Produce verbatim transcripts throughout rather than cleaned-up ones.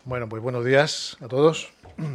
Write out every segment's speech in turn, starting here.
Bueno, pues buenos días a todos.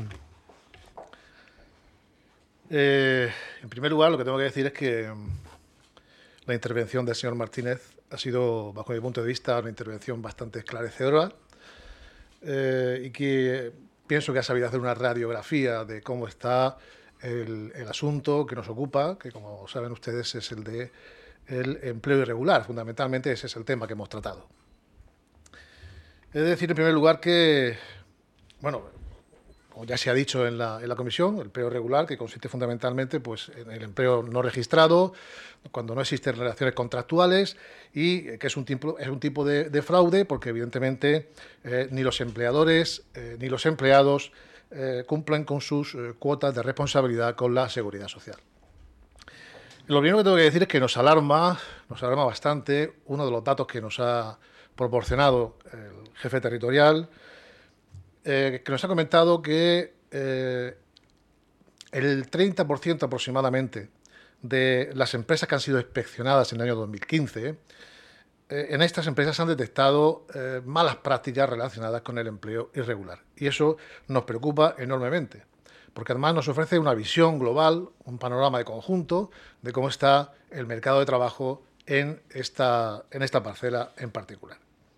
Eh, en primer lugar, lo que tengo que decir es que la intervención del señor Martínez ha sido, bajo mi punto de vista, una intervención bastante esclarecedora eh, y que pienso que ha sabido hacer una radiografía de cómo está el, el asunto que nos ocupa, que como saben ustedes es el de el empleo irregular. Fundamentalmente ese es el tema que hemos tratado. He de decir, en primer lugar, que, bueno, como ya se ha dicho en la, en la comisión, el empleo irregular, que consiste fundamentalmente pues, en el empleo no registrado, cuando no existen relaciones contractuales, y que es un tipo, es un tipo de, de fraude, porque evidentemente eh, ni los empleadores eh, ni los empleados eh, cumplen con sus eh, cuotas de responsabilidad con la seguridad social. Lo primero que tengo que decir es que nos alarma, nos alarma bastante uno de los datos que nos ha proporcionado el jefe territorial, eh, que nos ha comentado que eh, el treinta por ciento aproximadamente de las empresas que han sido inspeccionadas en el año dos mil quince, eh, en estas empresas han detectado eh, malas prácticas relacionadas con el empleo irregular. Y eso nos preocupa enormemente, porque además nos ofrece una visión global, un panorama de conjunto de cómo está el mercado de trabajo en esta, en esta parcela en particular.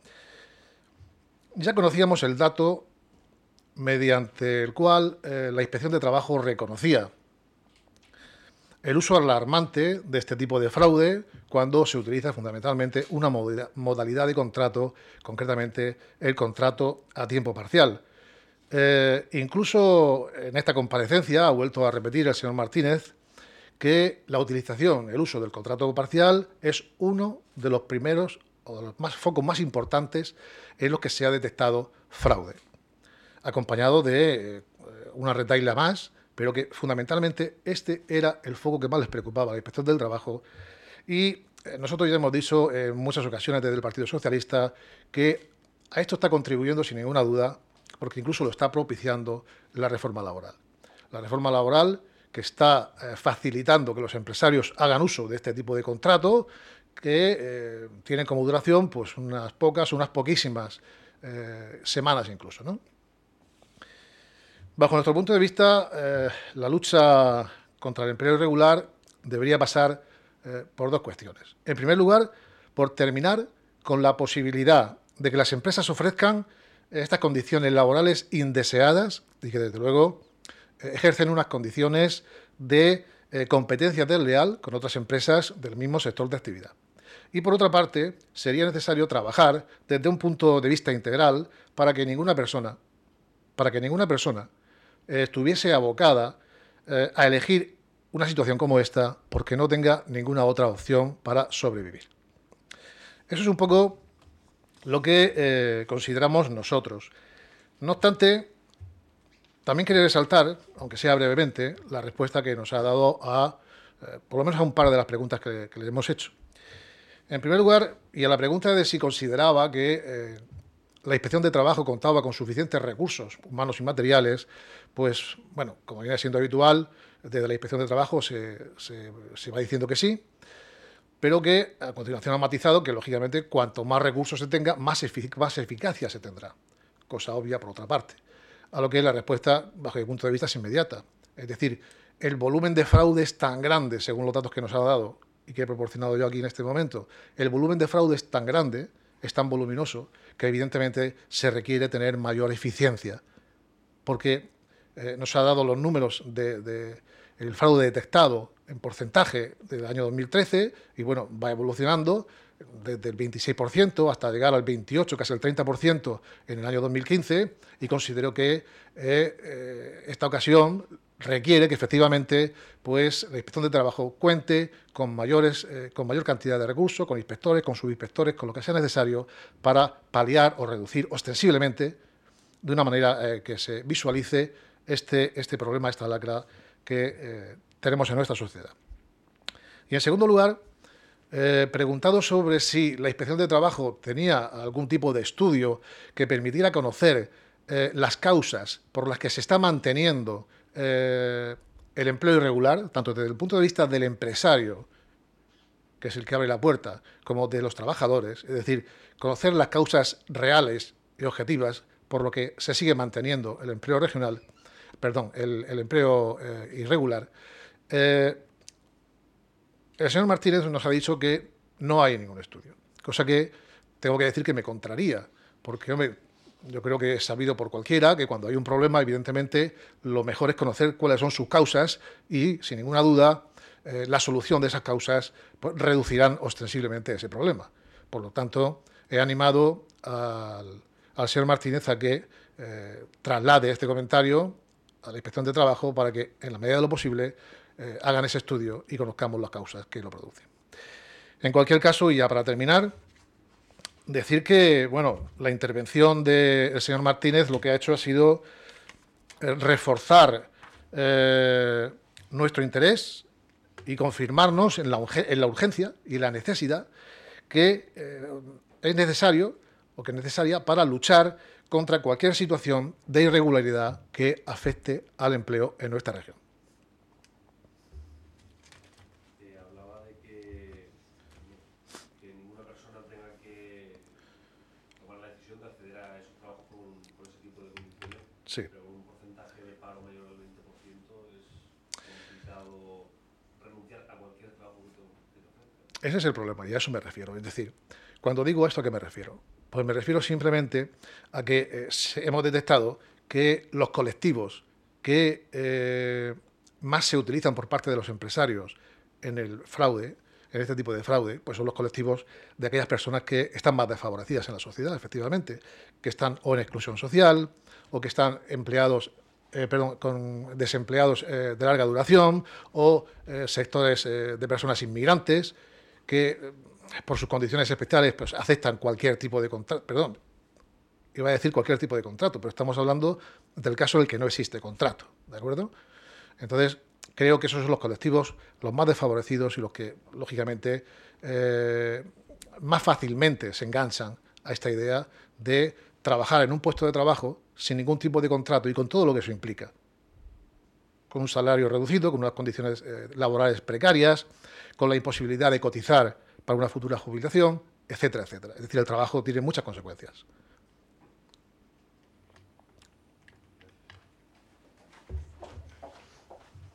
Ya conocíamos el dato mediante el cual eh, la Inspección de Trabajo reconocía el uso alarmante de este tipo de fraude cuando se utiliza fundamentalmente una modalidad de contrato, concretamente el contrato a tiempo parcial. Eh, incluso en esta comparecencia ha vuelto a repetir el señor Martínez que la utilización, el uso del contrato parcial es uno de los primeros o de los más, focos más importantes en los que se ha detectado fraude, acompañado de eh, una retahíla más, pero que fundamentalmente este era el foco que más les preocupaba a la Inspección del Trabajo. Y eh, nosotros ya hemos dicho en muchas ocasiones desde el Partido Socialista que a esto está contribuyendo sin ninguna duda, porque incluso lo está propiciando la reforma laboral. La reforma laboral que está eh, facilitando que los empresarios hagan uso de este tipo de contrato, que eh, tienen como duración pues unas pocas, unas poquísimas eh, semanas incluso, ¿no? Bajo nuestro punto de vista, eh, la lucha contra el empleo irregular debería pasar eh, por dos cuestiones. En primer lugar, por terminar con la posibilidad de que las empresas ofrezcan estas condiciones laborales indeseadas y que, desde luego, eh, ejercen unas condiciones de eh, competencia desleal con otras empresas del mismo sector de actividad. Y, por otra parte, sería necesario trabajar desde un punto de vista integral para que ninguna persona, para que ninguna persona eh, estuviese abocada eh, a elegir una situación como esta porque no tenga ninguna otra opción para sobrevivir. Eso es un poco lo que eh, consideramos nosotros. No obstante, también quería resaltar, aunque sea brevemente, la respuesta que nos ha dado a, eh, por lo menos a un par de las preguntas que, que le hemos hecho. En primer lugar, y a la pregunta de si consideraba que eh, la Inspección de Trabajo contaba con suficientes recursos humanos y materiales, pues, bueno, como viene siendo habitual, desde la Inspección de Trabajo se, se, se va diciendo que sí, pero que a continuación ha matizado que, lógicamente, cuanto más recursos se tenga, más, efic más eficacia se tendrá. Cosa obvia, por otra parte. A lo que la respuesta, bajo mi punto de vista, es inmediata. Es decir, el volumen de fraude es tan grande, según los datos que nos ha dado y que he proporcionado yo aquí en este momento, el volumen de fraude es tan grande, es tan voluminoso, que evidentemente se requiere tener mayor eficiencia, porque eh, nos ha dado los números del de, de fraude detectado en porcentaje del año dos mil trece, y bueno, va evolucionando desde el veintiséis por ciento hasta llegar al veintiocho por ciento, casi el treinta por ciento en el año dos mil quince, y considero que eh, eh, esta ocasión requiere que efectivamente pues, la Inspección de Trabajo cuente con, mayores, eh, con mayor cantidad de recursos, con inspectores, con subinspectores, con lo que sea necesario para paliar o reducir ostensiblemente, de una manera eh, que se visualice este, este problema, esta lacra que eh, tenemos en nuestra sociedad. Y en segundo lugar, eh, preguntado sobre si la Inspección de Trabajo tenía algún tipo de estudio que permitiera conocer eh, las causas por las que se está manteniendo eh, el empleo irregular, tanto desde el punto de vista del empresario, que es el que abre la puerta, como de los trabajadores, es decir, conocer las causas reales y objetivas por lo que se sigue manteniendo el empleo regional, perdón, el, el empleo eh, irregular, eh, el señor Martínez nos ha dicho que no hay ningún estudio, cosa que tengo que decir que me contraría, porque hombre, yo creo que es sabido por cualquiera que cuando hay un problema, evidentemente, lo mejor es conocer cuáles son sus causas y, sin ninguna duda, eh, la solución de esas causas pues, reducirán ostensiblemente ese problema. Por lo tanto, he animado al, al señor Martínez a que eh, traslade este comentario a la Inspección de Trabajo para que, en la medida de lo posible, eh, hagan ese estudio y conozcamos las causas que lo producen. En cualquier caso, y ya para terminar, decir que, bueno, la intervención del señor Martínez lo que ha hecho ha sido eh, reforzar eh, nuestro interés y confirmarnos en la, en la urgencia y la necesidad que eh, es necesario o que es necesaria para luchar contra cualquier situación de irregularidad que afecte al empleo en nuestra región. Eh, hablaba de que, que ninguna persona tenga que tomar la decisión de acceder a esos trabajos con, con ese tipo de condiciones, Sí. pero con un porcentaje de paro mayor del veinte por ciento es complicado renunciar a cualquier trabajo que te ofrezca. Ese es el problema y a eso me refiero. Es decir, cuando digo esto, ¿a qué me refiero? Pues me refiero simplemente a que eh, hemos detectado que los colectivos que eh, más se utilizan por parte de los empresarios en el fraude, en este tipo de fraude, pues son los colectivos de aquellas personas que están más desfavorecidas en la sociedad, efectivamente, que están o en exclusión social o que están empleados, eh, perdón, con desempleados eh, de larga duración o eh, sectores eh, de personas inmigrantes que eh, por sus condiciones especiales pues aceptan cualquier tipo de contrato, perdón, iba a decir cualquier tipo de contrato, pero estamos hablando del caso en el que no existe contrato, ¿de acuerdo? Entonces, creo que esos son los colectivos los más desfavorecidos y los que, lógicamente, eh, más fácilmente se enganchan a esta idea de trabajar en un puesto de trabajo sin ningún tipo de contrato y con todo lo que eso implica. Con un salario reducido, con unas condiciones eh, laborales precarias, con la imposibilidad de cotizar para una futura jubilación, etcétera, etcétera. Es decir, el trabajo tiene muchas consecuencias.